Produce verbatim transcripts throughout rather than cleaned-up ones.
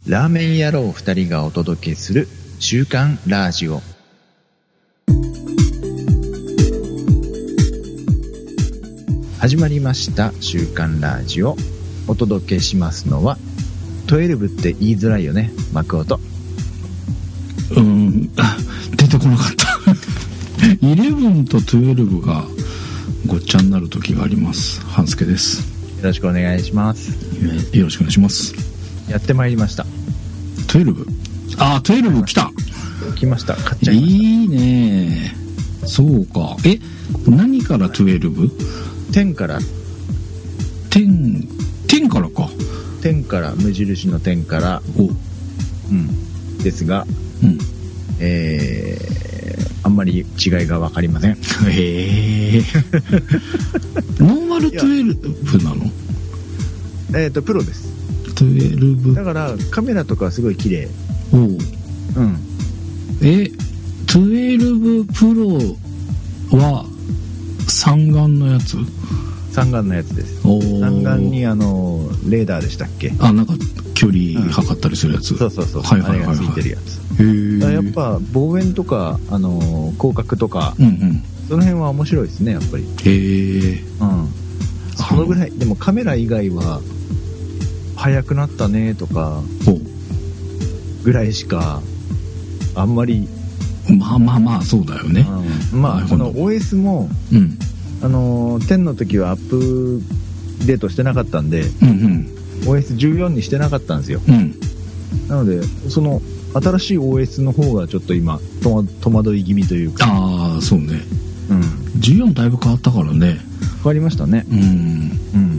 ラーメン野郎二人がお届けする週刊ラジオ。始まりました週刊ラジオ。お届けしますのはじゅうにって言いづらいよね、マクオと。 うーん、出てこなかったじゅういちとじゅうにがごっちゃになる時があります。半助です。 よろしくお願いします。 よろしくお願いします。 やってまいりました。 じゅうに、あ、じゅうに来た。 来ました。買っちゃいました。 いいね。そうか。え、何からじゅうに？ じゅうから。 じゅう、じゅうからか。 じゅうから、無印のじゅうから。 お。 うん。ですが、 うん。 えー、あんまり違いが分かりません。 へえ。ノーマルじゅうになの？ えっと、プロです。 じゅうに。 だからカメラとかはすごい綺麗。 おう。 うん。 え、じゅうにプロは三眼のやつ？ 三眼のやつです。 お三眼にあのレーダーでしたっけ？ あ、なんか距離測ったりするやつ。 うん、そうそうそう。 はいはいはいはい、 あれがついてるやつ。 へー。 やっぱ望遠とかあの広角とか、 うんうん、 その辺は面白いですね、やっぱり。 へー。 うん。そのぐらい。でもカメラ以外は速くなったねとかぐらいしかあんまり。 まあまあまあそうだよね。 うん、まあこの オーエス も、うん、あのじゅうの時はアップデートしてなかったんで、うんうん、オーエスじゅうよん にしてなかったんですよ。うん、なのでその新しい オーエス の方がちょっと今と戸惑い気味というか。 ああそうね。うん。じゅうよんだいぶ変わったからね。 変わりましたね。うん。うん。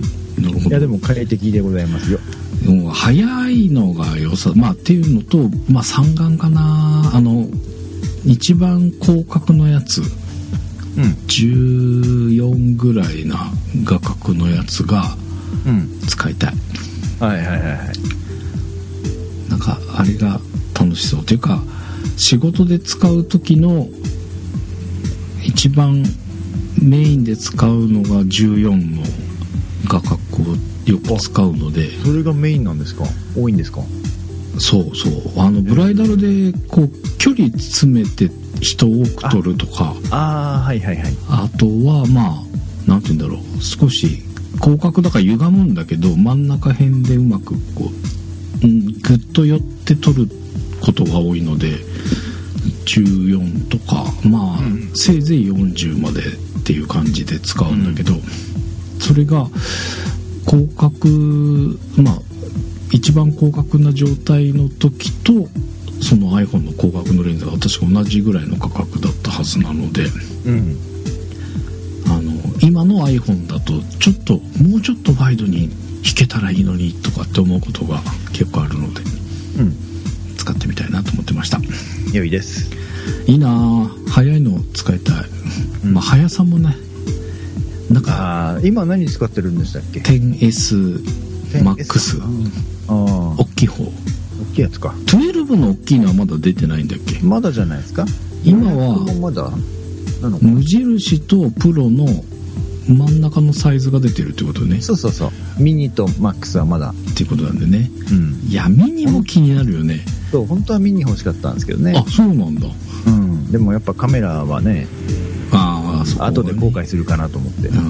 なるほど。いやでも快適でございますよ。 もう早いのが良さ、まあっていうのと、まあ三眼かな、あの一番広角のやつ、うん、じゅうよんぐらいな画角のやつが使いたい。 うん、はいはいはいはい。 なんかあれが楽しそうというか、仕事で使う時の一番メインで使うのがじゅうよんの画角をよく使うので。 それがメインなんですか？多いんですか？ そうそう、あのブライダルでこう距離詰めて人多く撮るとか、 ああはいはいはい。 あとはまあなんて言うんだろう、少し広角だから歪むんだけど真ん中辺でうまくこう、うん、グッと寄って撮ることが多いのでじゅうよんとかまあ、うん、せいぜいよんじゅうまでっていう感じで使うんだけど、うん、それが広角、まあ一番広角な状態の時とその iPhone の広角のレンズが確か同じぐらいの価格だったはずなので、うん、あの今の iPhone だとちょっともうちょっとワイドに引けたらいいのにとかって思うことが結構あるので、うん、使ってみたいなと思ってました。 良いです。 いいな、早いの使いたい、うん、まあ速さもね、なんかあ今何使ってるんでしたっけ？ テンエス マックス、あ大きい方、大きいやつか。 じゅうにの大きいのはまだ出てないんだっけ？ まだじゃないですか。 今はまだなのか、 無印とプロの真ん中のサイズが出てるってことね。 そうそうそう、ミニとマックスはまだっていうことなんでね、うん、いやミニも気になるよね。 そう、本当はミニ欲しかったんですけどね。 あ、そうなんだ。 うん、でもやっぱカメラはね、 ああ、そこはね、 後で後悔するかなと思って。 うん、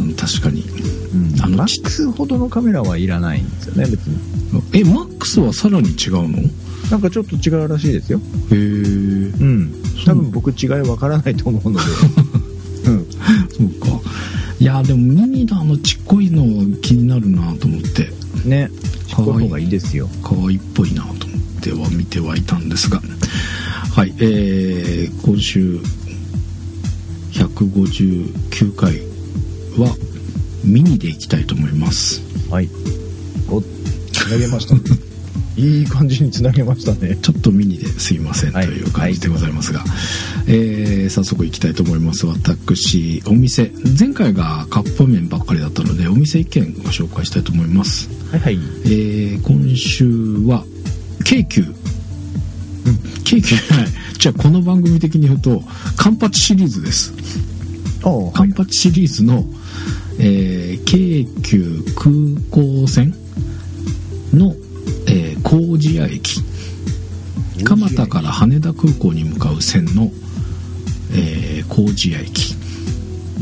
確かに、うん、あのマックスほどのカメラはいらないんですよね、別に。 え、マックスはさらに違うの？ なんかちょっと違うらしいですよ。 へえ。うん。 多分僕違いわからないと思うので。 うん。そうか。いやでもミニのあのちっこいの気になるなと思って。ね。ちっこい方がいいですよ。可愛いっぽいなと思っては見てはいたんですが。はい。えー、今週ひゃくごじゅうきゅうかいはミニでいきたいと思います。はい。お、つなげましたね。いい感じにつなげましたね。ちょっとミニですいません、はい、という感じでございますが、はい、えー、早速いきたいと思います。私お店、前回がカップ麺ばっかりだったのでお店いっけんご紹介したいと思います。はいはい。えー、今週は京急、うん、京急はいじゃあこの番組的に言うとカンパチシリーズです。カンパチシリーズの、えー、京急空港線の、えー、 麹屋駅、蒲田から羽田空港に向かう線の、えー、麹屋駅、 うん、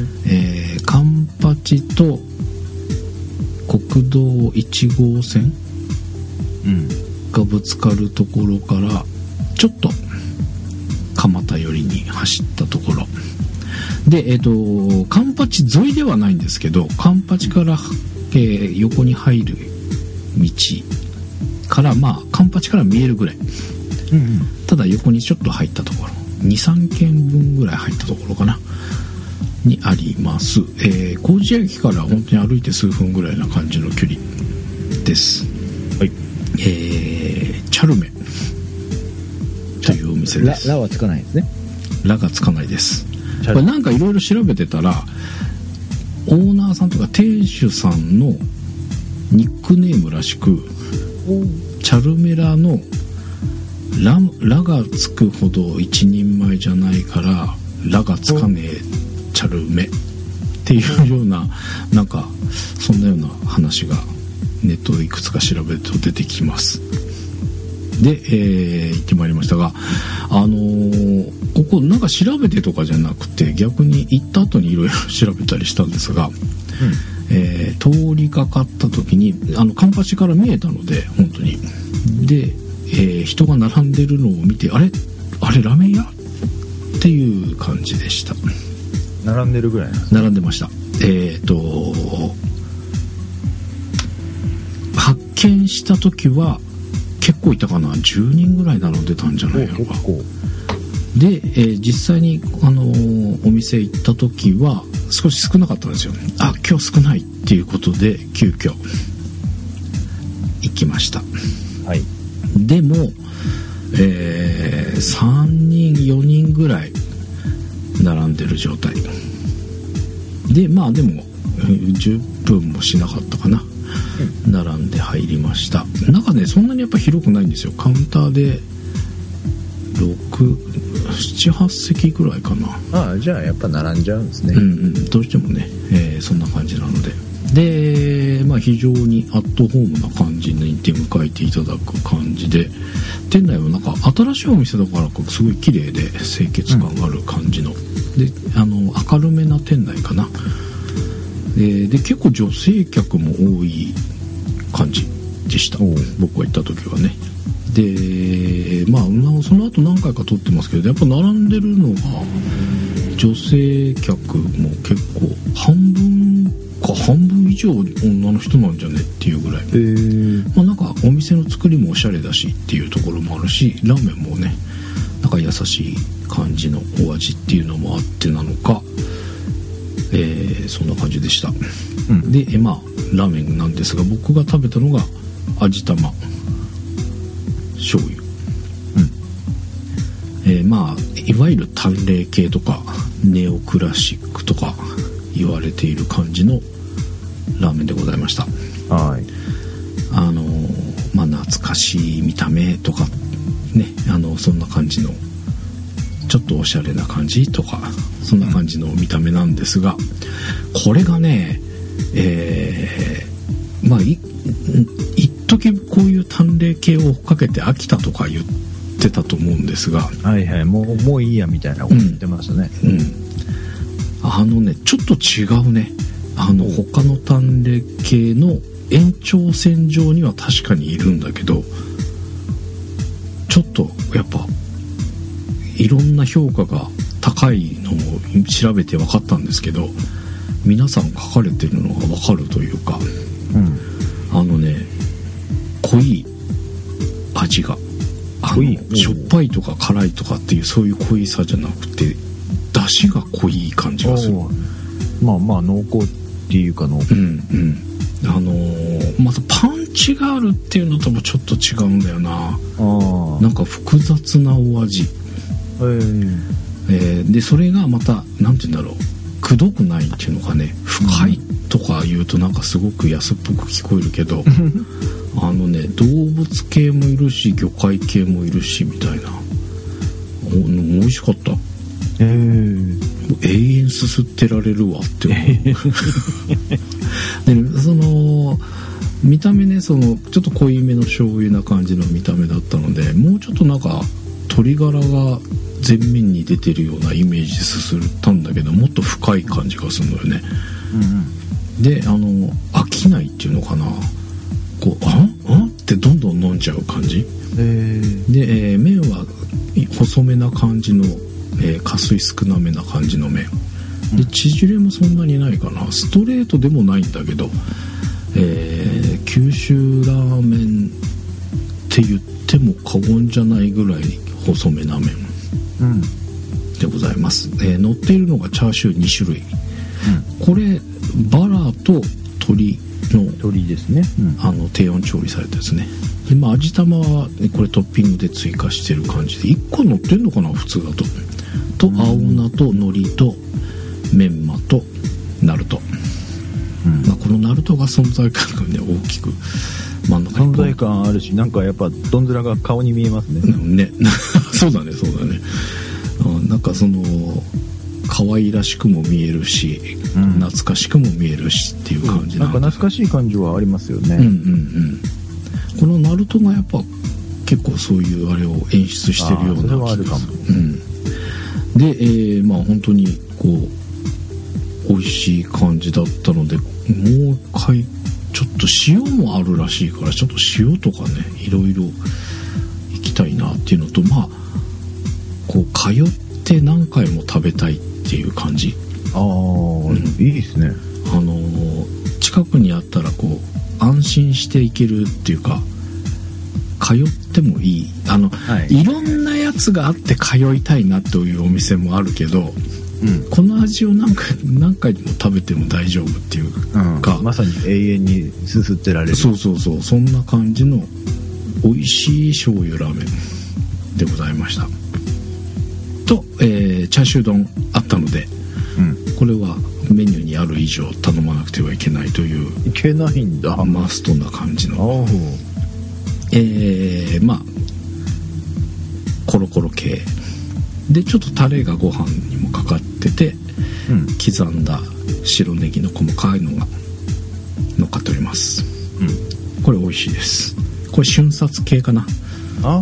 えー、カンパチと国道いち号線がぶつかるところからちょっと蒲田寄りに走ったところで、えーと、カンパチ沿いではないんですけど、カンパチから、えー、横に入る道からまあカンパチから見えるぐらい、うんうん、ただ横にちょっと入ったところ にさんけんぶんぐらい入ったところかなにあります。えー、麹屋駅から本当に歩いて数分ぐらいな感じの距離です。 はい。 えー、チャルメというお店です。 ラ、ラはつかないですね。 ラがつかないです。これなんかいろいろ調べてたら、オーナーさんとか店主さんのニックネームらしく、チャルメラのラ、ラがつくほど一人前じゃないからラがつかねえチャルメっていうような、なんかそんなような話がネットでいくつか調べると出てきます。で、えー、行ってまいりましたが、あのー、ここなんか調べてとかじゃなくて、逆に行った後にいろいろ調べたりしたんですが、うん、えー、通りかかった時にあのカンパチから見えたので本当にで、えー、人が並んでるのを見て、あれあれラーメン屋っていう感じでした。 並んでるぐらいなんですね。並んでました。えっと発見した時は結構いたかな、じゅうにんぐらい並んでたんじゃないのか。で、えー、実際に、あのー、お店行った時は少し少なかったんですよ。あ、今日少ないっていうことで急遽行きました。 はい。 でも、えー、さんにんよにんぐらい並んでる状態で、まあでもじゅっぷんもしなかったかな、うん、並んで入りました。中ね、そんなにやっぱ広くないんですよ。カウンターでろく、なな、はちせきぐらいかな。 ああ、じゃあやっぱ並んじゃうんですね。 うんうん、どうしてもね、えー、そんな感じなので、で、まあ、非常にアットホームな感じに出迎えていただく感じで、店内はなんか新しいお店だからかすごい綺麗で清潔感がある感じの、うん、で、あの明るめな店内かな。で、で結構女性客も多い感じでした、僕が行った時はね。で、まあその後何回か撮ってますけど、やっぱ並んでるのが女性客も結構半分か半分以上女の人なんじゃねっていうぐらい、えー、まあなんかお店の作りもおしゃれだしっていうところもあるし、ラーメンもねなんか優しい感じのお味っていうのもあってなのか、えー、そんな感じでした、うん、で、まあラーメンなんですが、僕が食べたのが味玉醤油、うん、えー、まあいわゆる淡麗系とかネオクラシックとか言われている感じのラーメンでございました。 はい。 あのまあ懐かしい見た目とかね、あのそんな感じのちょっとおしゃれな感じとかそんな感じの見た目なんですが、これがね、えー、まあい一時こういう淡麗系を追っかけて飽きたとか言ってたと思うんですが、 はいはい、もうもういいやみたいなこと言ってましたね。 うん、うん、あのねちょっと違うね。あの他の淡麗系の延長線上には確かにいるんだけど、ちょっとやっぱいろんな評価が高いのも調べて分かったんですけど、皆さん書かれてるのが分かるというか、うん、あのね濃い味が、あのしょっぱいとか辛いとかっていうそういう濃いさじゃなくて、出汁が濃い感じがする。 まあまあ濃厚っていうか濃厚、 うんうん、あのー、またパンチがあるっていうのともちょっと違うんだよな。あ、なんか複雑なお味、えーえー、でそれがまたなんて言うんだろう、くどくないっていうのかね、深いとか言うとなんかすごく安っぽく聞こえるけどあのね動物系もいるし魚介系もいるしみたいな、お美味しかった。えー、永遠すすってられるわって思うで、その見た目ね、そのちょっと濃いめの醤油な感じの見た目だったので、もうちょっとなんか鶏ガラが前面に出てるようなイメージするったんだけど、もっと深い感じがするのよね。うんうん、で、あの飽きないっていうのかな、こうああってどんどん飲んじゃう感じ。えー、で、えー、麺は細めな感じの、えー、加水少なめな感じの麺で、縮れもそんなにないかな、ストレートでもないんだけど、えー、九州ラーメンって言っても過言じゃないぐらい細めな麺、うん、でございます。えー、乗っているのがチャーシューに種類、うん、これバラと鶏の鶏ですね、うん、 あの低温調理されたやつね。で、まあ、味玉はこれトッピングで追加してる感じでいっこ乗ってんのかな普通だと。と青菜と海苔とメンマとナルト、うん、まあ、このナルトが存在感がね大きく真ん中に存在感あるし、なんかやっぱどんずらが顔に見えますね。 ねそうだねそうだね。あ、なんかその可愛らしくも見えるし、うん、懐かしくも見えるしっていう感じなんか懐かしい感じはありますよね。うんうんうん。 このナルトがやっぱ結構そういうあれを演出してるような気がする。 それはあるかも。 うん、で、えー、まあ本当にこう美味しい感じだったので、もう一回ちょっと塩もあるらしいから、ちょっと塩とかねいろいろ行きたいなっていうのと、まあこう通って何回も食べたいっていう感じ。 ああ、うん、いいですね。 あのー、近くにあったらこう安心して行けるっていうか、通ってもいい、あの、はい、いろんなやつがあって通いたいなというお店もあるけど、うん、この味を何回何回も食べても大丈夫っていうか、 うん、まさに永遠にすすってられる。 そうそうそう、そんな感じの美味しい醤油ラーメンでございましたと、えー、チャーシュー丼あったので、うん、これはメニューにある以上頼まなくてはいけないという、 いけないんだ、 マストな感じの、えー、まあコロコロ系で、ちょっとタレがご飯にもかかってて、うん、刻んだ白ネギの細かいのが乗っかっております、うん、これ美味しいです。これ瞬殺系かな。あ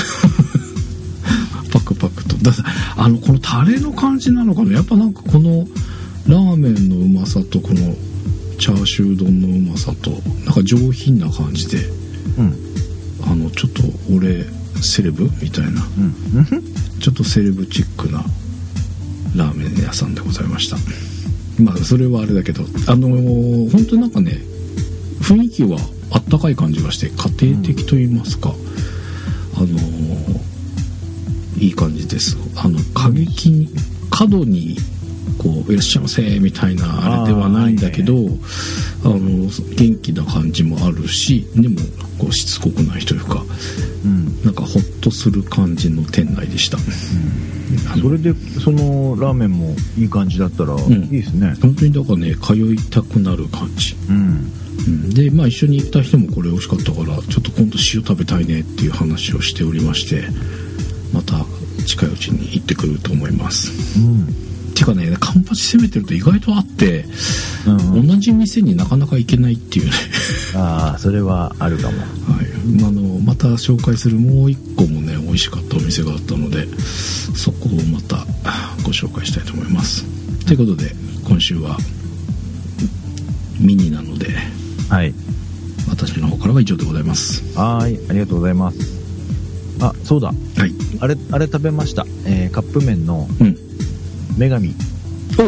パクパクとだあのこのタレの感じなのかな、やっぱなんかこのラーメンのうまさとこのチャーシュー丼のうまさとなんか上品な感じで、うん、あのちょっと俺セレブみたいな、うん、ちょっとセレブチックなラーメン屋さんでございました。まあそれはあれだけど、あのー、本当になんかね雰囲気はあったかい感じがして家庭的と言いますか、うん、あのー、いい感じです。あの過激に角にこういらっしゃいませみたいなあれではないんだけど、あ、はいはい、あの元気な感じもあるし、でもこうしつこくないというか、うん、なんかホッとする感じの店内でした、 うん、それでそのラーメンもいい感じだったら、うん、いいですね。 本当にだからね通いたくなる感じ、うんうん、でまあ一緒に行った人もこれ美味しかったから、ちょっと今度塩食べたいねっていう話をしておりまして、また近いうちに行ってくると思います、うん、てかねカンパチ攻めてると意外とあって、うん、同じ店になかなか行けないっていうねああそれはあるかも、はい、 あのまた紹介するもう一個もね美味しかったお店があったので、そこをまたご紹介したいと思います、うん、ということで今週はミニなので、はい、私の方からは以上でございます。 はい、ありがとうございます。あ、そうだ、はい、あれあれ食べました、えー、カップ麺の女神、 うん、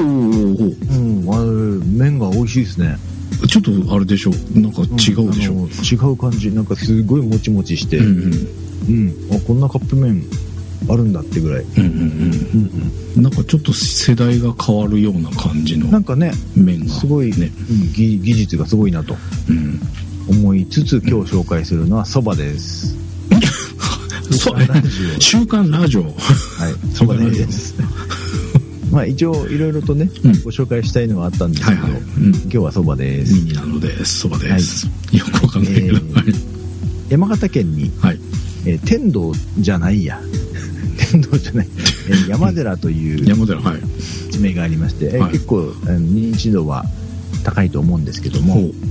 おおおお、うん、あれ麺が美味しいですね。 ちょっとあれでしょ、なんか違うでしょ、うん、 違う感じ、なんかすごいもちもちして、うんうんうん、あこんなカップ麺あるんだってぐらい、うんうんうんうんうん、なんかちょっと世代が変わるような感じのなんかね麺がすごい、ね、うん、技, 技術がすごいなと、うん、思いつつ今日紹介するのはそばです、 うん、そ週刊ラジオ、はい、 そばですまあ一応いろいろとね、うん、ご紹介したいのはあったんですけど、はいはい、うん、今日はそばです。 ミニなのでそばです、はい、よくわかんないけど、えー、 山形県に、はい、えー、天童じゃないや天童じゃない、えー、山寺という山寺、はい、 地名がありまして、えーはい、結構認知度は高いと思うんですけども、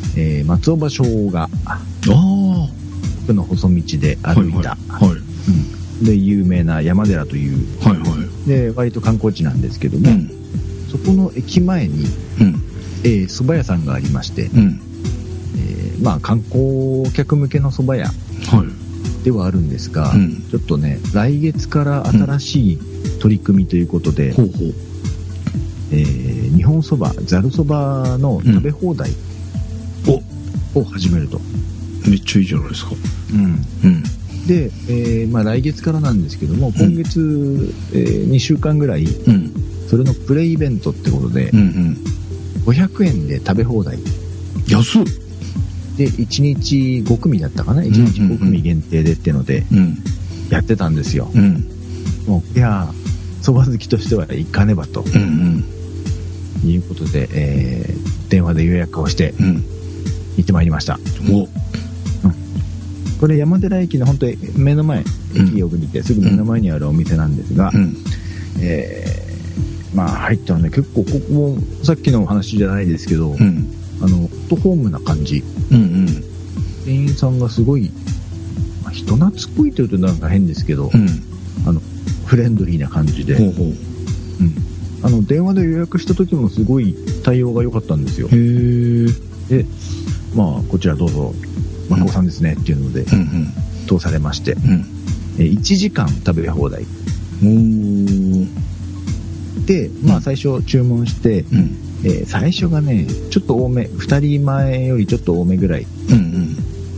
えー、松尾芭蕉が奥の細道で歩いた、はいはいはい、うん、で有名な山寺という、はいはい、で割と観光地なんですけども、うん、そこの駅前に、うん、えー、蕎麦屋さんがありまして、うん、えー、まあ観光客向けの蕎麦屋ではあるんですが、はい、ちょっとね来月から新しい取り組みということで、うん、ほうほう、えー、日本そばざるそばの食べ放題を始めると。 めっちゃいいじゃないですか。 うんうん、で、えーまあ、来月からなんですけども、今月、うん、えー、にしゅうかんぐらい、うん、それのプレイベントってことで、うんうん、ごひゃくえんで食べ放題。 安っ。 でいちにちごくみだったかな、いちにちごくみ限定でってので、うん、やってたんですよ。うん、もういやそば好きとしては行かねばと、うんうん、いうことで、えー、電話で予約をして、うん、行ってまいりました。お、うん、これ山寺駅の本当に目の前、駅よく見てすぐ目の前にあるお店なんですが、うん、えー、まあ入ったらね結構ここもさっきの話じゃないですけど、うん、あのホットホームな感じ、うんうん、店員さんがすごい、まあ、人懐っこいというとなんか変ですけど、うん、あのフレンドリーな感じで、ほうほう、うん、あの電話で予約した時もすごい対応が良かったんですよ。へー。でまあこちらどうぞマコさんですねっていうので、うんうん、通されまして、うん、えいちじかん食べ放題で、まあ最初注文して、うん、えー、最初がねちょっと多め、ふたりまえよりちょっと多めぐらい、うんうん、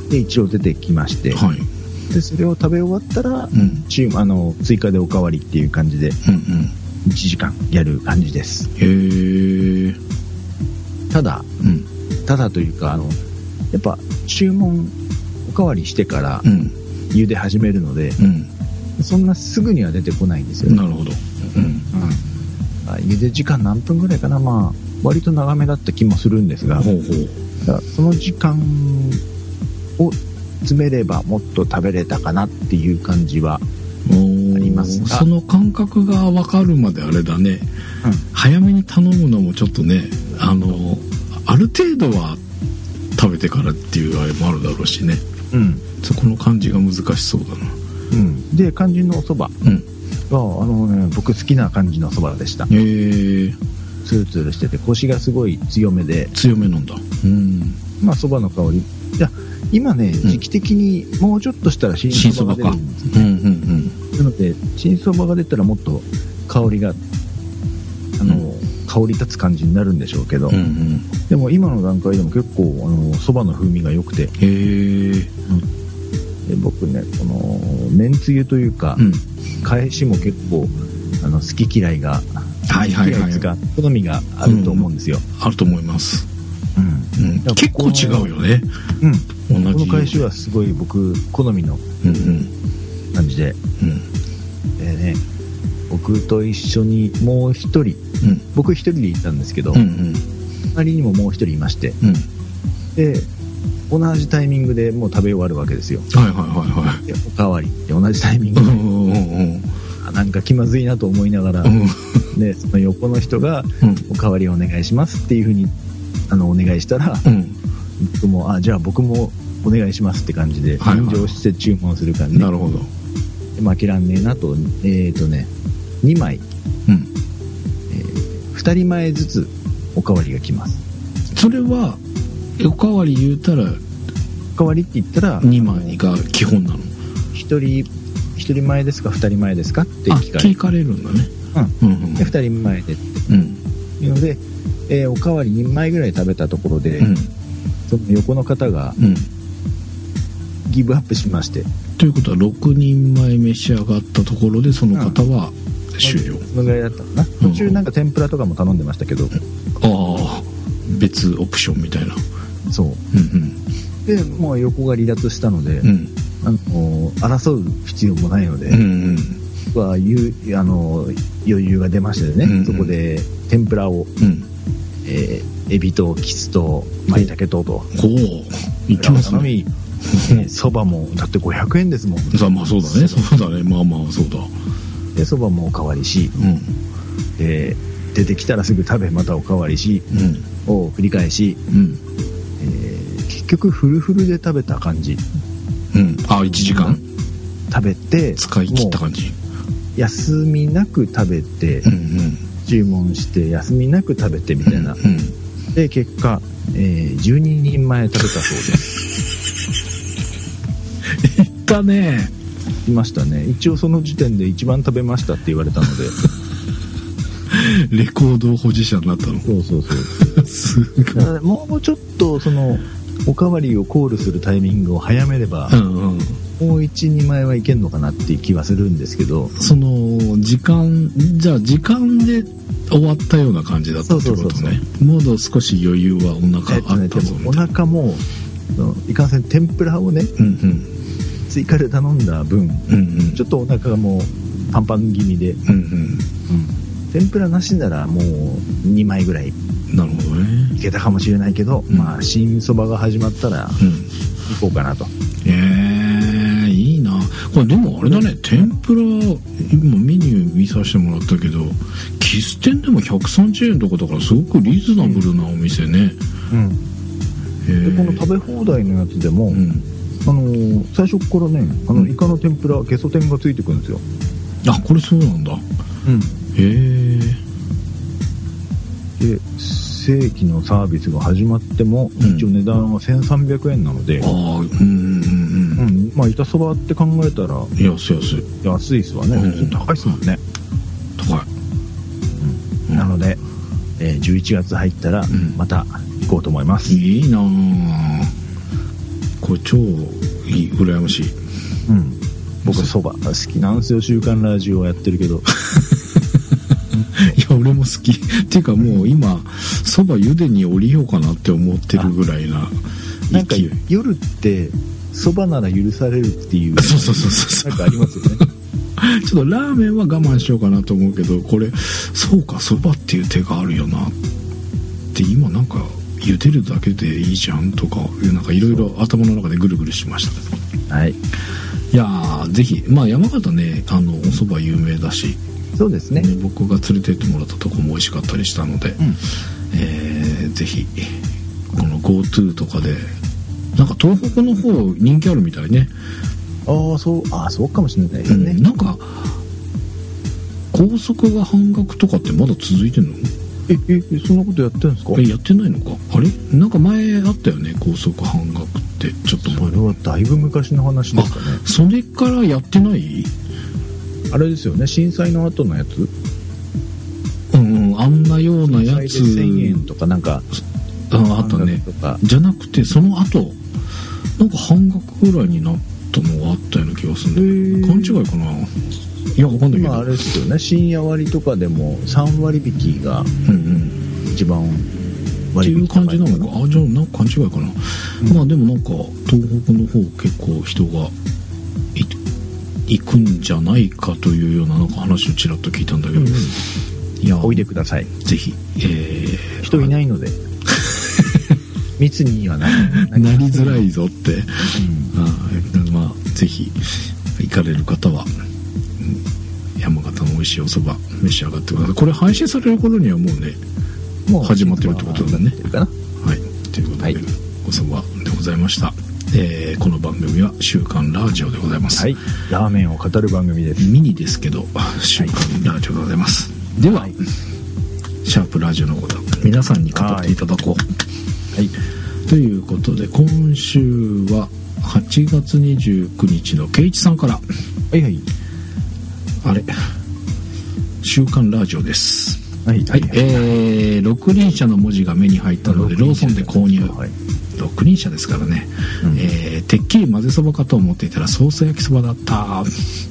で一応出てきまして、はい、でそれを食べ終わったら、うん、チームあの追加でおかわりっていう感じで、うんうん、いちじかんやる感じです。へー。ただ、うん、ただというかあのやっぱ注文おかわりしてから、うん、茹で始めるので、うん、そんなすぐには出てこないんですよね。 なるほど、うんうん、 茹で時間何分ぐらいかな、まあ割と長めだった気もするんですが、ほうほう、だその時間を詰めればもっと食べれたかなっていう感じはありますが、 その感覚が分かるまであれだね、うん、早めに頼むのもちょっとね、あのある程度は食べてからっていうあれもあるだろうしね、うん、そこの感じが難しそうだな、 うん、で肝心のお蕎麦が、うん、あのね、僕好きな感じの蕎麦でした。へー。ツルツルしててコシがすごい強めで、 強めなんだ。うん、 まあ蕎麦の香り、いや今ね、うん、時期的にもうちょっとしたら新蕎麦が出るんですね。うんうんうん、なので新蕎麦が出たらもっと香りがあの、うん、香り立つ感じになるんでしょうけど、うんうん、でも今の段階でも結構あの蕎麦の風味が良くて、へー、うん、で僕ねこのめんつゆというか、うん、返しも結構あの好き嫌いが、はいはいはい、好みがあると思うんですよ、 うん、あると思います、うんうん、結構違うよね、 うん、同じこの返しはすごい僕好みの感じで、うんうん、でね僕と一緒にもう一人、うん、僕一人で行ったんですけど、うんうん、隣にももう一人いまして、うん、で同じタイミングでもう食べ終わるわけですよ。はいはいはいはい。でおかわりって同じタイミングで、うんうんうん、なんか気まずいなと思いながら、うん、でその横の人が、うん、おかわりお願いしますっていう風にあのお願いしたら、うん、僕もあじゃあ僕もお願いしますって感じで返上して注文する感じ、はいはい、なるほど。でまあ、諦んねえなと、えーとねにまい、うん、えー、ふたりまえずつおかわりが来ます。 それはおかわり言うたらおかわりって言ったらにまいが基本なの？ ひとりひとりまえですかふたりまえですかって聞かれる。 聞かれるんだね、 うんうんうん、でふたりまえでって、うん、いうので、えー、おかわりにまいぐらい食べたところで、うん、その横の方が、うん、ギブアップしまして、 ということはろくにんまえ召し上がったところでその方は終了、うん、 そのぐらいだったかな。途中なんか天ぷらとかも頼んでましたけど、うん、ああ別オプションみたいな。 そう、うんうん、でもう横が離脱したので、うん、あの争う必要もないので、うんうん、はゆあの余裕が出ましてね、うんうん、そこで天ぷらを、うん、えー、エビとキスと舞茸とと、ほういきますね。 そばもだってごひゃくえんですもん。 さまあそうだね、そうだね、まあまあそうだ。 でそばもおかわりし、うん、で出てきたらすぐ食べまたおかわりし、うん、を繰り返し、うん、え局フルフルで食べた感じ。 うん。あ、いちじかん食べて使い切った感じ。 休みなく食べて、うんうん、注文して休みなく食べてみたいな、うんうん、で結果、えー、じゅうににんまえ食べたそうですいったね。 いましたね。一応その時点で一番食べましたって言われたのでレコード保持者になったの。 そうそうそうすごい。もうちょっとそのおかわりをコールするタイミングを早めれば、うんうん、もういちにまいはいけんのかなっていう気はするんですけど、 その時間じゃあ時間で終わったような感じだったってことね。そうそうそうそう、まだ少し余裕はお腹あったぞ、 ね、お腹もいかんせん天ぷらをね、うんうん、追加で頼んだ分、うんうん、ちょっとお腹がもうパンパン気味で、うんうんうん、天ぷらなしならもうにまいぐらいなるほどねいけたかもしれないけど、うん、まあ新そばが始まったら行こうかなと。 えー、いいな。これでもあれだね、天ぷら今メニュー見させてもらったけどキス店でもひゃくさんじゅうえんとかだからすごくリーズナブルなお店ね、 うん、でこの食べ放題のやつでも、うん、あのー、最初からねあのイカの天ぷらゲソ天がついてくるんですよ。 あ、これそうなんだ。うん、へえ。で正規のサービスが始まっても、うん、一応値段はせんさんびゃくえんなので、あ、うんうんうんうん、まあ板そばって考えたら安い安い安いですわね、うん、普通高いですもんね。 高い、 うん、なので、えー、じゅういちがつ入ったらまた行こうと思います、 うん、いいなこれ超いい、羨ましい、 うん、僕そば好きなんですよ。週刊ラジオやってるけどいや俺も好きっていうかもう今そば茹でに降りようかなって思ってるぐらいな勢い。 なんか夜ってそばなら許されるっていうそうそうそうそうなんかありますよねちょっとラーメンは我慢しようかなと思うけど、これそうかそばっていう手があるよなって今なんか茹でるだけでいいじゃんとかなんかいろいろ頭の中でぐるぐるしました。はい。いやーぜひまあ山形ねあのおそば有名だし。 そうですね、 僕が連れてってもらったとこも美味しかったりしたので、うん、えー、ぜひこの GoTo とかでなんか東北の方人気あるみたいね。 ああそうあそうかもしれないですね、 うん、なんか高速が半額とかってまだ続いてんの？ ええそんなことやってるんですか？ えやってないのか。あれなんか前あったよね高速半額ってちょっと前。 それはだいぶ昔の話ですかね。 それからやってない？ あれですよね震災の後のやつ。 うんうんあんなようなやつせんえんとかなんかあ, あったねじゃなくてその後なんか半額ぐらいになったのがあったような気がするんだけど勘違いかな。いやわかんないけど今あれですよね深夜割とかでもさんわり引きが一番割引高いっていう感じなのか。あじゃあなんか勘違いかな、うん、まあでもなんか東北の方結構人がい行くんじゃないかというようななんか話をちらっと聞いたんだけど、うんうん、 いやおいでくださいぜひ、えー、 人いないので密にはななりづらいぞって、うんあまあ、ぜひ行かれる方は、うん、山形の美味しいお蕎麦召し上がってください。これ配信される頃にはもうねもう始まってるってことだね。はいということで、はい、お蕎麦でございました。えー、この番組は週刊ラジオでございます。 はい、ラーメンを語る番組です。 ミニですけど週刊ラジオでございます、はい、では、はい、シャープラジオのこと皆さんに語っていただこう、はい、ということで今週ははちがつにじゅうくにちのケイチさんからはいはいあれ週刊ラジオですはい、はい、えー、六輪車の文字が目に入ったのでローソンで購入、はい、六輪車ですからね、うんえー、てっきり混ぜそばかと思っていたらソース焼きそばだったラ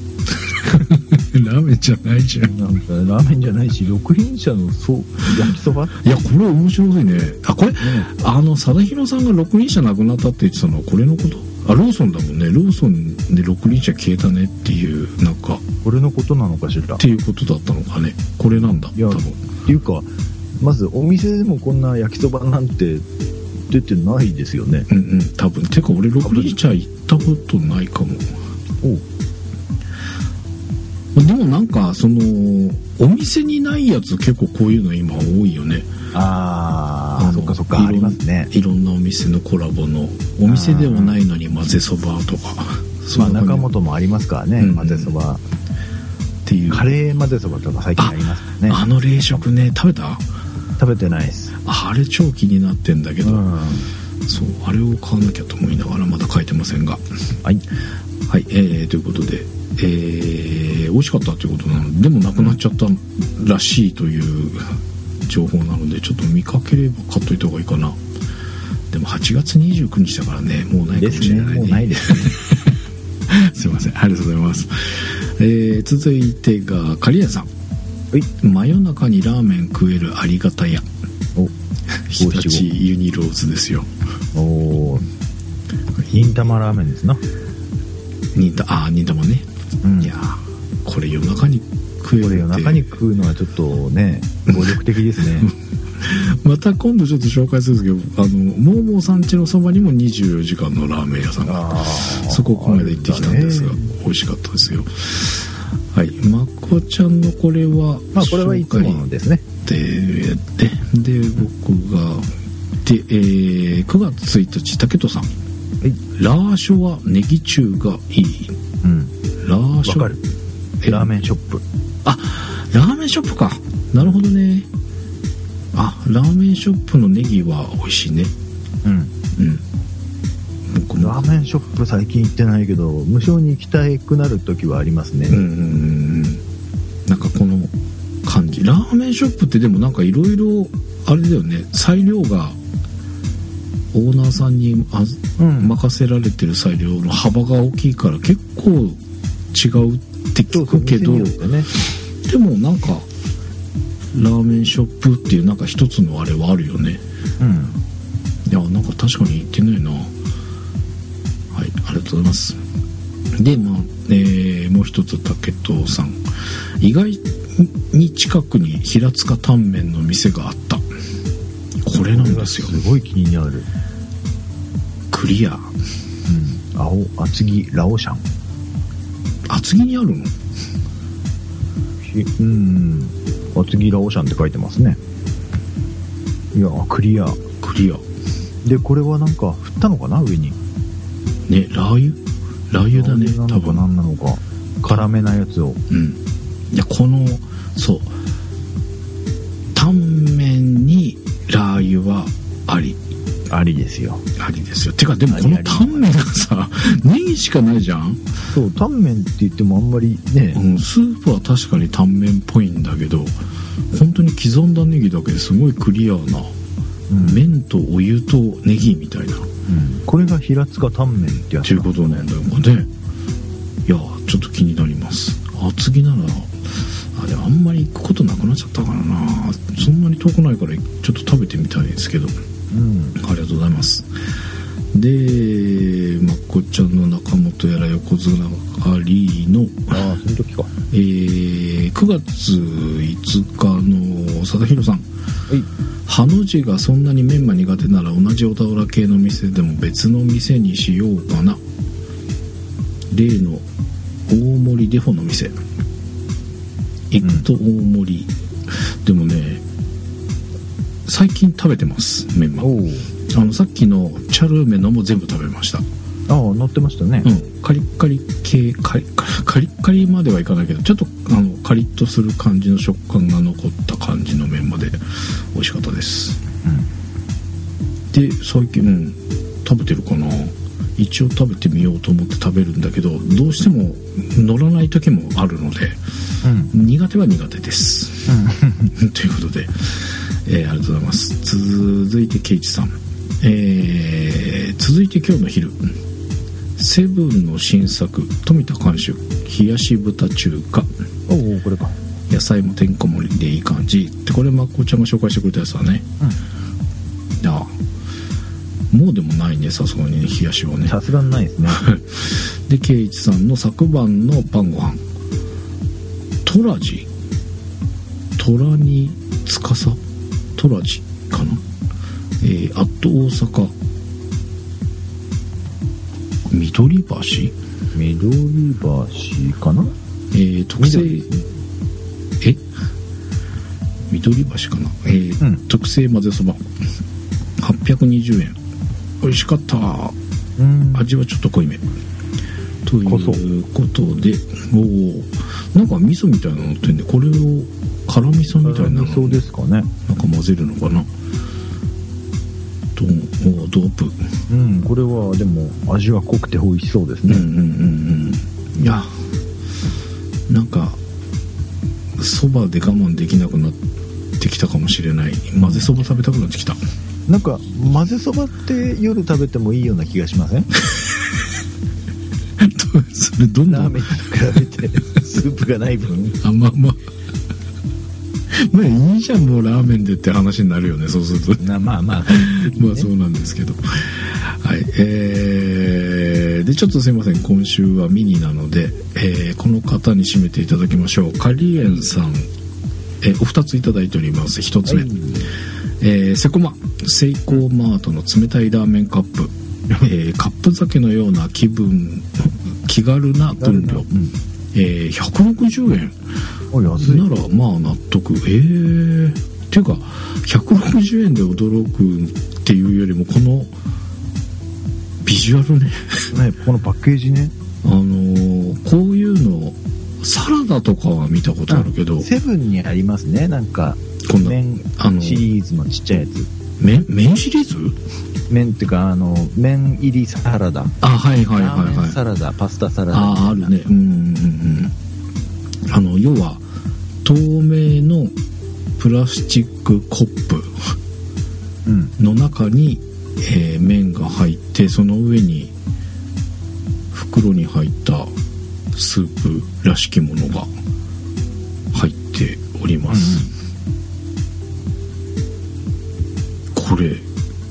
ーメンじゃないじゃん。 なんかラーメンじゃないし六輪車のそう焼きそばいやこれ面白いね。あこれ、ね、あの貞弘さんが六輪車なくなったって言ってたのはこれのこと。あローソンだもんね。ローソンで六輪車消えたねっていうなんかこれのことなのかしらっていうことだったのかね。これなんだいや多分っていうかまずお店でもこんな焼きそばなんて出てないですよね。 うんうん多分てか俺六輪車行ったことないかも。おでもなんかそのお店にないやつ結構こういうの今多いよね。 ああそっかそっか、ありますね。 いろんなお店のコラボの、お店ではないのに混ぜそばとか、 まあ中本もありますからね、うん、混ぜそばっていう、カレー混ぜそばとか最近ありますね。 あの冷食ね、食べた？ 食べてないです。 あれ超気になってんだけど、うん、そう、あれを買わなきゃと思いながらまだ書いてませんが、はいはい、えー、ということで、えー、美味しかったということなので、でもなくなっちゃったらしいという情報なので、ちょっと見かければ買っといた方がいいかな。でもはちがつにじゅうくにちだからね、もうないかもしれないね。 もうないですね。 すいません、ありがとうございます。えー、続いてが刈谷さん。真夜中にラーメン食えるありがたや。お、日立ユニローズですよ。 お、忍たまラーメンですな。 忍たあ忍たまね、うん、いやこれ夜中に食えるって、これ夜中に食うのはちょっとね暴力的ですね。 また今度ちょっと紹介するんですけど、あのモーモーさん家のそばにもにじゅうよじかんのラーメン屋さんが、そこをこの間行ってきたんですが、美味しかったですよ。はい、まこちゃんのこれは、 まあこれはいつものですね。 で、で、で僕がで、えー、くがつついたち、竹戸さん、はい、ラーショはネギ中がいい。うん、ラーショ、 わかる。ラーメンショップ。 あ、ラーメンショップか。なるほどね。あ、ラーメンショップのネギは美味しいね。うんうん。 ラーメンショップ最近行ってないけど、無性に行きたくなる時はありますね。うんうんうん。 なんかこの感じ、ラーメンショップってでもなんかいろいろあれだよね。裁量がオーナーさんにあ、うん、任せられてる裁量の幅が大きいから結構違うって聞くけど、そうそう、ね、でもなんかラーメンショップっていうなんか一つのあれはあるよね。うん。いやなんか確かに言ってないな。はい、ありがとうございます。で、まあ、えー、もう一つ竹藤さん、意外に近くに平塚タンメンの店があった。これなんですよ。 すごい気になる。 クリア。うん。 青厚木ラオシャン。 厚木にあるの？ うん。厚木ラオシャンって書いてますね。いや、クリア。 クリア。 で、これはなんか振ったのかな、上に。 ね、ラー油ラー油だね。 ラー油なのか何なのか。辛めなやつを。 うん。いや、この、そう。タンメンにラー油はあり。 ありですよ。 ありですよ。てか、でもこのタンメンがさ、ネギしかないじゃん。 そう、タンメンって言ってもあんまりね。 うん、スープは確かにタンメンっぽいんだけど、本当に刻んだネギだけですごいクリアな、うん、麺とお湯とネギみたいな。うん、 これが平塚タンメンってやつということなんだよね。いやちょっと気になります。厚木ならあれあんまり行くことなくなっちゃったからな。そんなに遠くないからちょっと食べてみたいですけど、うん、ありがとうございます。でまこちゃんの中本やら横綱ありのあその時か、 えー、くがついつかの佐田弘さん、はい、ハの字がそんなにメンマ苦手なら同じ小田原系の店でも別の店にしようかな。例の大森デフォの店行くと大森、うん、でもね最近食べてますメンマ。あのさっきのチャルメノも全部食べました。 ああ乗ってましたね。 うんカリッカリ系カリカリッカリまではいかないけどちょっとあのカリッとする感じの食感が残った感じのメンマで美味しかったです、うん、で最近、うん、食べてるかな。一応食べてみようと思って食べるんだけどどうしても乗らない時もあるので、うん、苦手は苦手です、うん、ということで、えー、ありがとうございます。続いてケイチさん、えー、続いて今日の昼セブンの新作富田監修冷やし豚中華。 おおこれか。 野菜もてんこ盛りでいい感じでこれまっこちゃんが紹介してくれたやつだね、うん、ああもうでもないねさすがにね冷やしはねさすがにないですねで圭一さんの昨晩の晩ご飯トラジトラにつかさトラジかな、えー、あと大阪緑橋緑橋かな、 えー、特製え緑橋かな、えーうん、特製混ぜそばはっぴゃくにじゅうえん。美味しかった。うん、味はちょっと濃いめということで、おお、なんか味噌みたいなの乗ってんで、これを辛味噌みたいなのそうですかね、 なんか混ぜるのかなと。おドープ、 うん、これはでも味は濃くて美味しそうですね。うんうんうんうん。いや、なんかそばで我慢できなくなってきたかもしれない。混ぜそば食べたくなってきた。 なんか混ぜそばって夜食べてもいいような気がしません？ それどんどんラーメンに比べてスープがない分あ、まあまあまあいいじゃん、もうラーメンでって話になるよね、そうすると。 まあまあまあ、 まあそうなんですけど、はい、えー、でちょっとすいません、今週はミニなので、えー、この方に締めていただきましょう。カリエンさん、えー、お二ついただいております。一つ目、はい、えー、セコマセイコーマートの冷たいラーメンカップ、えー、カップ酒のような気分、気軽な分量、うん、えー、ひゃくろくじゅうえんならまあ納得。えー、っていうかひゃくろくじゅうえんで驚くっていうよりも、このビジュアルねね、このパッケージね、 あのー、こういうのサラダとかは見たことあるけど、 セブンにありますね、なんかこんな麺シリーズのちっちゃいやつ。 麺麺シリーズ？ 麺っていうか、あの麺入りサラダ。 あ、はいはいはいはい。 サラダ、パスタサラダ。 あ、あるね。うんうんうん。あの要は透明のプラスチックコップの中に、えー、麺が入って、その上に袋に入ったスープらしきものが入っております。うん、これ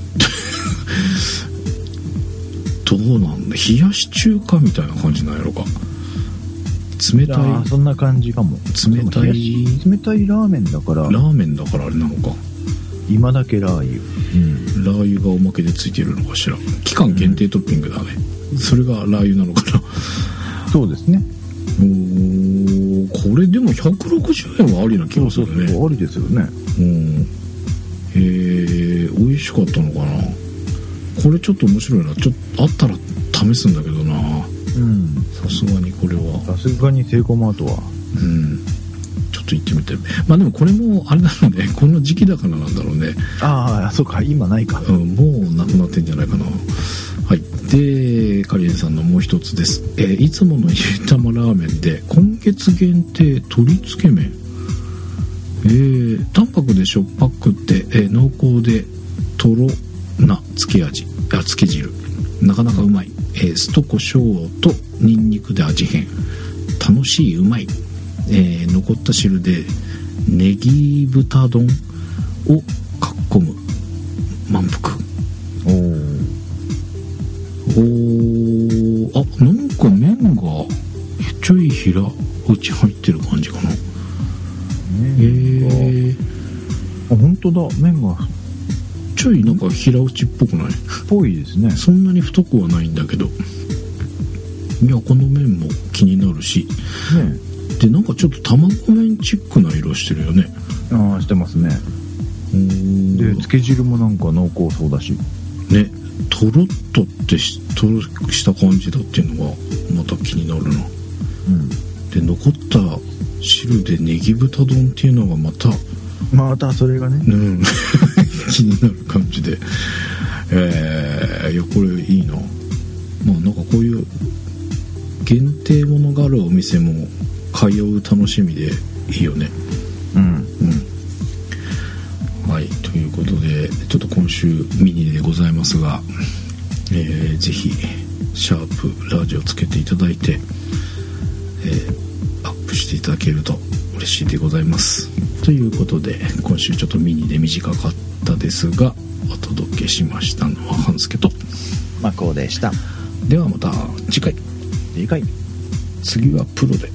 どうなんだ、冷やし中華みたいな感じなんやろか。冷たい、 そんな感じかも。 冷たい冷たいラーメンだから、 ラーメンだからあれなのか、 今だけラー油、 うん、ラー油がおまけでついてるのかしら。期間限定トッピングだね、うん、それがラー油なのかな。 そうですね。 おー、これでもひゃくろくじゅうえんはありな気がするね。 そうそうそう、ありですよね。 うん、へえ、美味しかったのかな。これちょっと面白いな。ちょっとあったら試すんだけどな。うん、さすがにこれはさすがにセイコーマートは、 うん、ちょっと行ってみて。まあでもこれもあれなので、この時期だからなんだろうね。 ああ、そうか、今ないか、 うん、もうなくなってんじゃないかな。はい。でカリエンさんのもう一つです。えー、いつものゆで玉ラーメンで今月限定鶏つけ麺、えー、淡白でしょっぱくて、えー、濃厚でとろなつけ味、あ、つけ汁、なかなかうまい。えー、酢と胡椒とニンニクで味変、楽しい、うまい。えー、残った汁でネギ豚丼をかっこむ満腹。おーおー、あ、なんか麺がちょい平打ち入ってる感じかな。えー、 あ、本当だ、麺がちょいなんか平打ちっぽくない？ ぽいですね。 そんなに太くはないんだけど、いや、この麺も気になるし、ね、でなんかちょっと卵麺チックな色してるよね。 ああ、してますね。でつけ汁もなんか濃厚そうだしね、とろっとってしとろした感じだっていうのがまた気になるな。うん、で残った汁でネギ豚丼っていうのがまたまたそれがね、うん、 気になる感じで、えー、いやこれいいな。まあなんかこういう限定ものがあるお店も通う楽しみでいいよね。うんうん。はい、ということでちょっと今週ミニでございますが、えー、ぜひシャープラジオつけていただいて、えー、アップしていただけると嬉しいでございます。ということで今週ちょっとミニで短かったですがお届けしましたのは半助とマコでした。 ではまた次回次回次はプロで。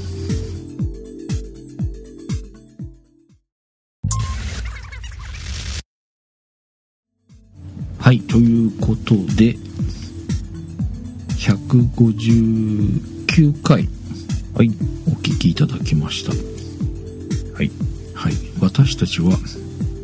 はい、ということでひゃくごじゅうきゅうかいお聞きいただきました。はい、はい、私たちは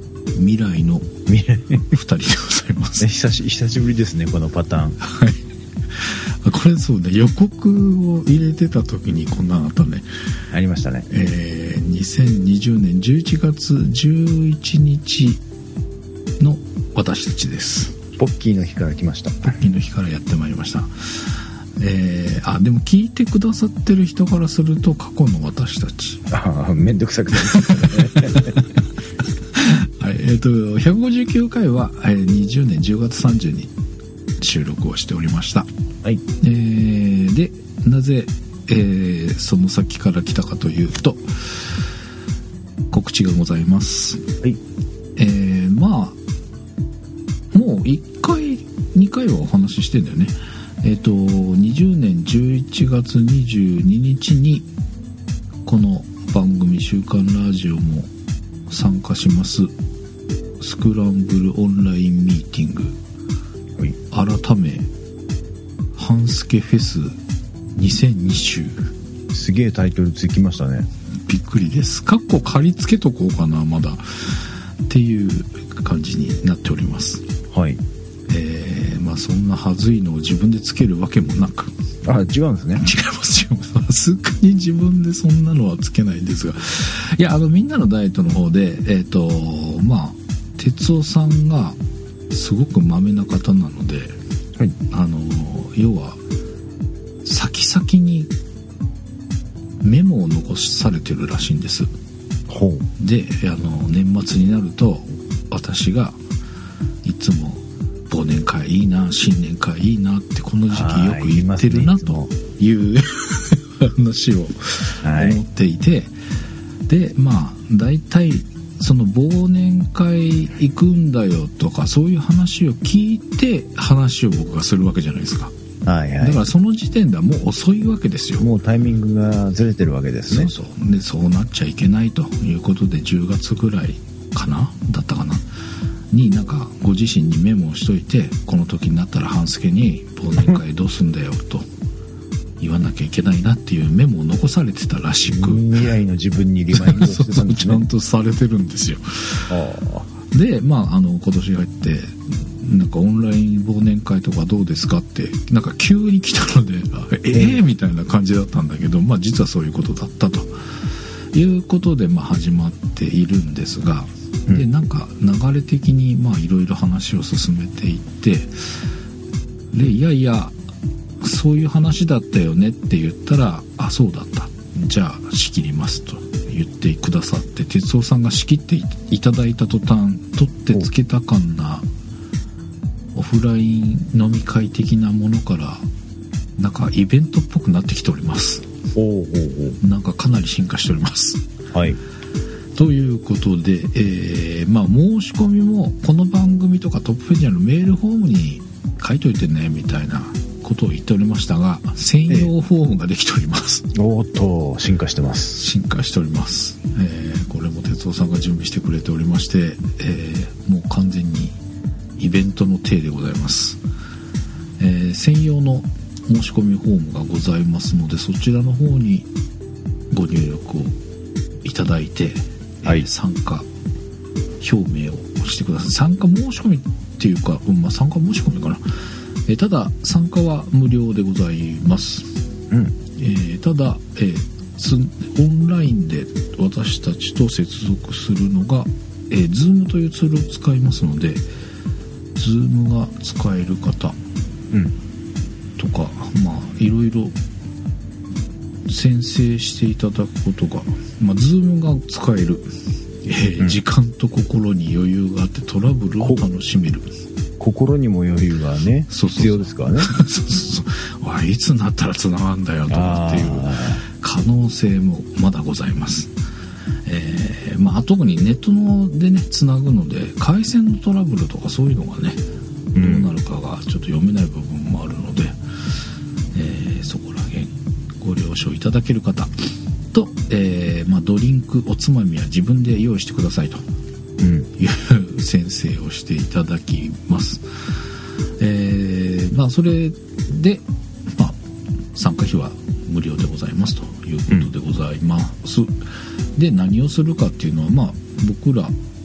未来のふたりでございます久し、久しぶりですねこのパターン。 はいこれそうね、予告を入れてた時にこんなのあったね。 ありましたね。 えー、にせんにじゅうねんじゅういちがつじゅういちにちの私たちです。 ポッキーの日から来ました。 ポッキーの日からやってまいりました。えー、あでも聞いてくださってる人からすると過去の私たち。 ああ、めんどくさくなる。 はい、えーとひゃくごじゅうきゅうかいは、えー、にじゅうねんじゅうがつさんじゅうにち収録をしておりました。 はい。 えー、でなぜ、えー、その先から来たかというと告知がございます。 はい。 えー、まあもういっかいにかいはお話ししてんだよね。えっとにじゅうねんじゅういちがつにじゅうににちにこの番組週刊ラジオも参加しますスクランブルオンラインミーティング、はい、改め半助フェスにせんに週、 すげえタイトルつきましたね。 びっくりです。かっこ借り付けとこうかなまだっていう感じになっております。 はい。 えー、まあそんなはずいのを自分でつけるわけもなく。 あ、違うんですね。 違います違います。さすがに自分でそんなのはつけないんですが、いやあのみんなのダイエットの方でえっとまあ哲夫さんがすごくまめな方なので、はい、あの要は先々にメモを残されてるらしいんです。 ほう。 であの年末になると私がいつも忘年会いいな新年会いいなってこの時期よく言ってるなという話を思っていて、でまあ大体その忘年会行くんだよとかそういう話を聞いて話を僕がするわけじゃないですか。 はいはい、 だからその時点ではもう遅いわけですよ。 もうタイミングがずれてるわけですね。 そうそう。でそうなっちゃいけないということでじゅうがつぐらいかなだったかなになんかご自身にメモをしといて、この時になったら半助に忘年会どうすんだよと言わなきゃいけないなっていうメモを残されてたらしく、 未来の自分にリマインドしてたんですね。 ちゃんとされてるんですよ。でまああの今年入ってなんかオンライン忘年会とかどうですかってなんか急に来たのでええー、みたいな感じだったんだけど、まあ実はそういうことだったということでまあ始まっているんですが、でなんか流れ的にまあいろいろ話を進めていってでいやいやそういう話だったよねって言ったらあそうだったじゃあ仕切りますと言ってくださって、哲夫さんが仕切っていただいた途端取ってつけたかんなオフライン飲み会的なものからなんかイベントっぽくなってきております。 おうおうおう。 なんかかなり進化しております。 はい。 ということで、えー、まあ申し込みもこの番組とかトップページのメールフォームに書いといてねみたいなことを言っておりましたが、専用フォームができております。 えー、おーっと進化してます。 進化しております。えー、これも哲夫さんが準備してくれておりまして、えー、もう完全にイベントの体でございます。えー、専用の申し込みフォームがございますので、そちらの方にご入力をいただいて、はい、えー、参加表明をしてください。参加申し込みっていうか、うんまあ、参加申し込みかな、えー、ただ参加は無料でございます。 うん、 えー、ただ、えー、つオンラインで私たちと接続するのが、えー、Zoom というツールを使いますので、Zoom が使える方、うん、とかまあいろいろ宣誓していただくことが、まあ、Zoom が使える、えーうん、時間と心に余裕があってトラブルを楽しめる。 心にも余裕がね、そうそうそう必要ですからね。 そうそうそうあいつになったらつながんだよとかっていう可能性もまだございます。えーまあ、特にネットのでねつなぐので回線のトラブルとかそういうのがねどうなるかがちょっと読めない部分もあるので、えー、そこら辺ご了承いただける方と、えーまあ、ドリンクおつまみは自分で用意してくださいという宣誓をしていただきます。えーまあ、それで、まあ、参加費は無料でございますということでございます。うん、で何をするかっていうのは、まあ、僕ら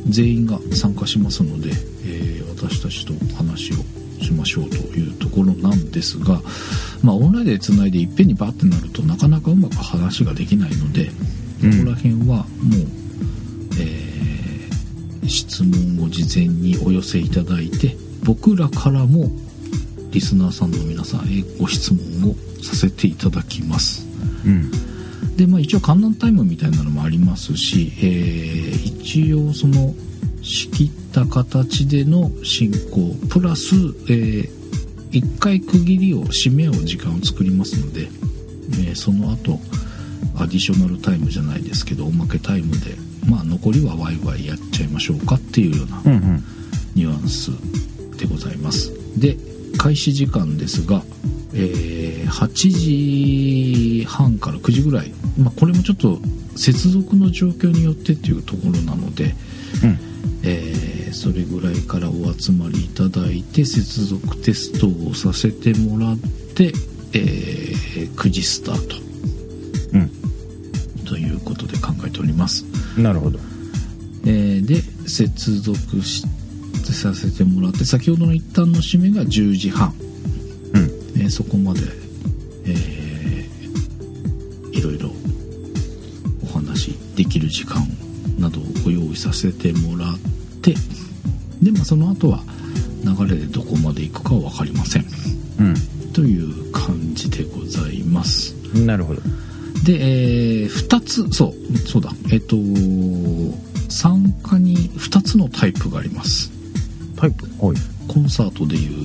全員が参加しますので、えー、私たちと話をしましょうというところなんですが、まあ、オンラインでつないでいっぺんにバッてなるとなかなかうまく話ができないので、うん、ここら辺はもう、えー、質問を事前にお寄せいただいて、僕らからもリスナーさんの皆さんへご質問をさせていただきます、うん、で、まあ、一応観覧タイムみたいなのもありますし、えー、一応その仕切った形での進行プラス、えー、いっかい区切りを締めを時間を作りますので、えー、その後アディショナルタイムじゃないですけどおまけタイムで、まあ、残りはワイワイやっちゃいましょうかっていうようなニュアンスでございます。で、開始時間ですが、えー、はちじはんからくじぐらい、まあ、これもちょっと接続の状況によってっていうところなので、うんえー、それぐらいからお集まりいただいて接続テストをさせてもらって、えー、くじスタート、うん、ということで考えております。 なるほど、 えー、で接続しさせてもらって、先ほどの一旦の締めがじゅうじはん、うんえー、そこまで、えー、いろいろお話できる時間などをご用意させてもらって、で、まあ、その後は流れでどこまで行くかは分かりません、うん、という感じでございます。 なるほど。 で、えー、ふたつそうそうだえっ、ー、と参加にふたつのタイプがあります。 タイプ、はい、 コンサートでいう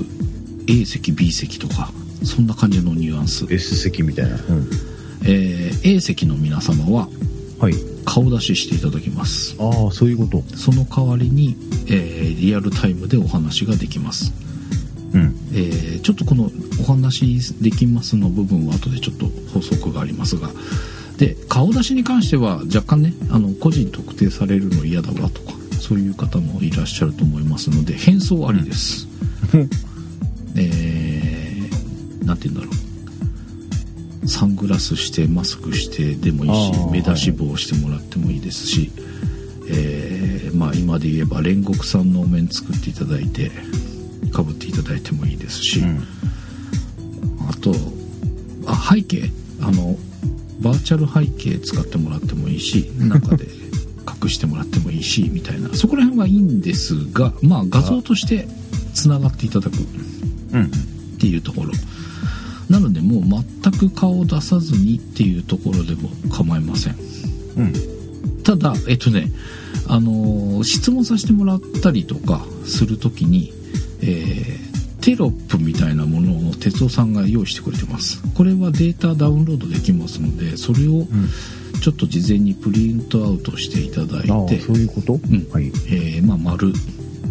A 席 B 席とかそんな感じのニュアンス。 S 席みたいな、うんえー、A 席の皆様は、 はい、 顔出ししていただきます。 ああ、そういうこと。 その代わりに、えー、リアルタイムでお話ができます、うんえー、ちょっとこのお話できますの部分は後でちょっと補足がありますが、で顔出しに関しては若干ね、あの個人特定されるの嫌だわとかそういう方もいらっしゃると思いますので変装ありです、うんえー、なんて言うんだろう、サングラスしてマスクしてでもいいし、目出し帽をしてもらってもいいですし、えーまあ、今で言えば煉獄さんのお面作っていただいてかぶっていただいてもいいですし、うん、あとあ背景あのバーチャル背景使ってもらってもいいし中で隠してもらってもいいしみたいな、そこら辺はいいんですが、まあ、画像としてつながっていただくっていうところ、なのでもう全く顔を出さずにっていうところでも構いません、うん、ただえっとねあのー、質問させてもらったりとかするときに、えー、テロップみたいなものを哲夫さんが用意してくれてます。これはデータダウンロードできますので、それをちょっと事前にプリントアウトしていただいて、 ああそういうこと、うんはいえーまあ、丸×、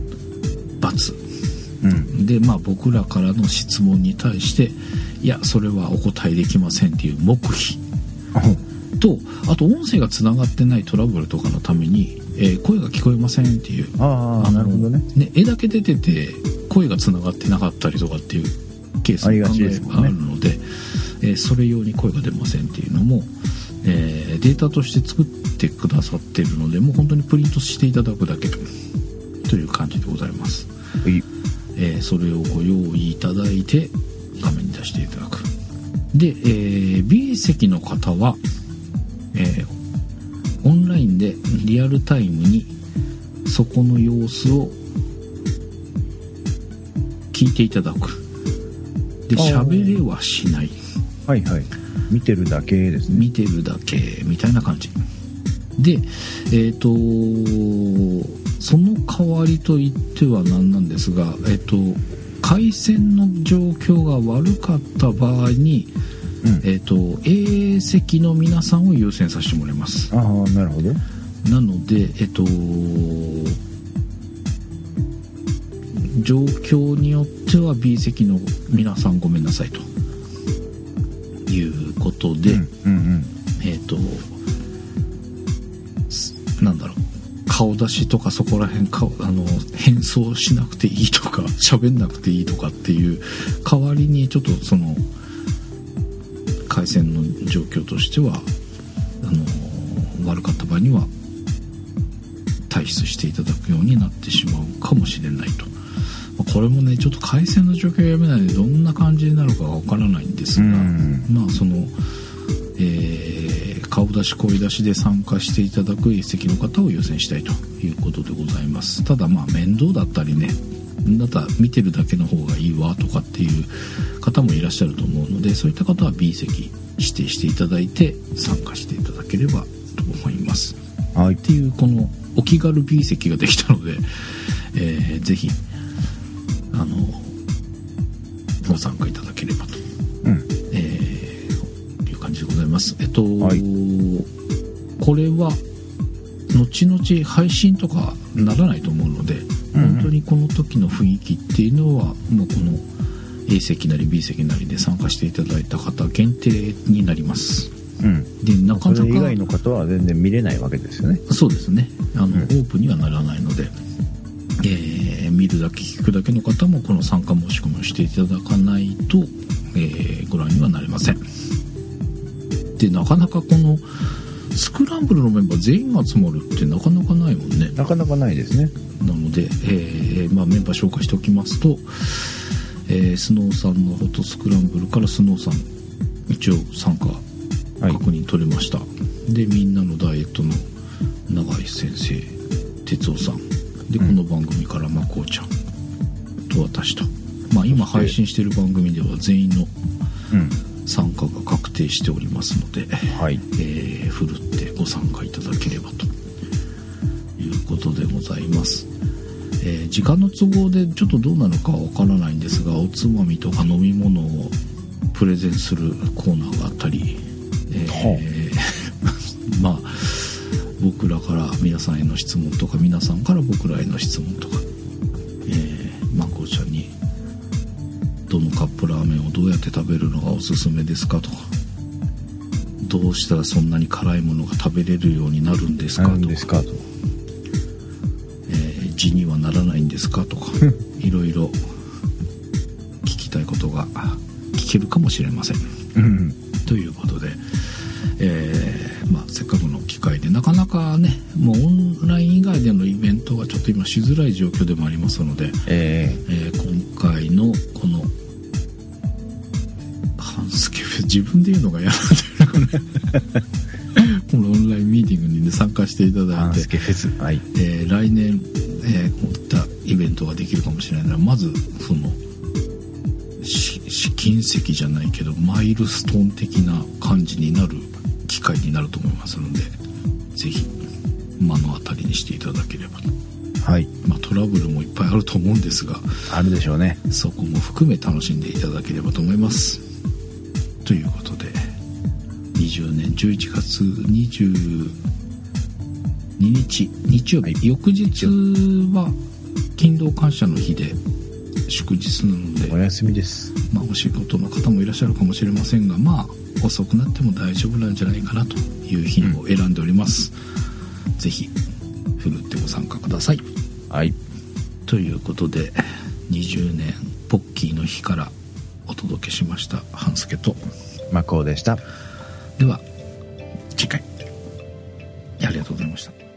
うん、で、まあ、僕らからの質問に対していやそれはお答えできませんっていう黙秘と、あと音声がつながってないトラブルとかのために、えー、声が聞こえませんっていう、 ああなるほど ね, ね絵だけ出てて声がつながってなかったりとかっていうケースがあるので、えー、それ用に声が出ませんっていうのも、えー、データとして作ってくださってるので、もう本当にプリントしていただくだけという感じでございます。 はい、 えー、それをご用意いただいて画面に出していただく。で、えー、B 席の方は、えー、オンラインでリアルタイムにそこの様子を聞いていただく。で、喋れはしない。 はいはい。見てるだけですね。 見てるだけみたいな感じ。で、えっと、その代わりと言ってはなんなんですが、えっと、回線の状況が悪かった場合に、うんえっと、A 席の皆さんを優先させてもらいます。 ああ、なるほど。 なので、えっと、状況によっては B 席の皆さんごめんなさいということで、うんうんうん、えっと、なんだろう、顔出しとかそこら辺かあの変装しなくていいとか喋んなくていいとかっていう代わりにちょっとその回線の状況としてはあの悪かった場合には退筆していただくようになってしまうかもしれないと。これもねちょっと回線の状況が読めないのでどんな感じになるかわからないんですが、まあその、えー、顔出し声出しで参加していただく英籍の方を優先したいということでございます。ただまあ面倒だったりね、だったら見てるだけの方がいいわとかっていう方もいらっしゃると思うので、そういった方は B 席指定していただいて参加していただければと思います、はい、っていうこのお気軽 B 席ができたので、えー、ぜひあのご参加いただければと、うんえー、いう感じでございます。えっと、はい、これは後々配信とかならないと思うので、うんうん、本当にこの時の雰囲気っていうのはもうこの A 席なり B 席なりで参加していただいた方限定になります、うん、でなかなかそれ以外の方は全然見れないわけですよね。 そうですね、あの、うん、オープンにはならないので、えー、見るだけ聞くだけの方もこの参加申し込みをしていただかないと、えー、ご覧にはなれません。でなかなかこのスクランブルのメンバー全員が集まるってなかなかないもんね。 なかなかないですね。 なので、えーまあ、メンバー紹介しておきますと、えー、スノーさんのフォトスクランブルからスノーさん一応参加確認取れました、はい、でみんなのダイエットの永井先生、哲夫さんで、この番組からまこうちゃんと私と、まあ、今配信している番組では全員の参加が確定しておりますので、はいえー、ふるってご参加いただければということでございます。えー、時間の都合でちょっとどうなるかはわからないんですが、おつまみとか飲み物をプレゼンするコーナーがあったり、えー、まあ僕らから皆さんへの質問とか、皆さんから僕らへの質問とか、えー、まこうちゃんにどのカップラーメンをどうやって食べるのがおすすめですかとか、どうしたらそんなに辛いものが食べれるようになるんですかとか、えー、痔にはならないんですかとかいろいろ聞きたいことが聞けるかもしれません、うん、ということで、えーまあ、せっかくの機会でなかなかねもうオンライン以外でのイベントがちょっと今しづらい状況でもありますので、えーえー、今回のこのハンスケフェ自分で言うのが嫌なんだよねこのオンラインミーティングに、ね、参加していただいて、ハンスケフェス、はいえー、来年、えー、こういったイベントができるかもしれないのは、まずその試金石じゃないけどマイルストーン的な感じになる機会になると思いますので、ぜひ目の当たりにしていただければと。はいまあ、トラブルもいっぱいあると思うんですが、 あるでしょうね。 そこも含め楽しんでいただければと思います。ということでにじゅうねんじゅういちがつにじゅうににち日曜日、はい、翌日は勤労感謝の日で祝日なのでお休みです、 まあ、お仕事の方もいらっしゃるかもしれませんが、まあ遅くなっても大丈夫なんじゃないかなという日を選んでおります、うん、ぜひふるってご参加ください。はいということでにじゅうねんポッキーの日からお届けしました半助とマコウでした。 では次回ありがとうございました。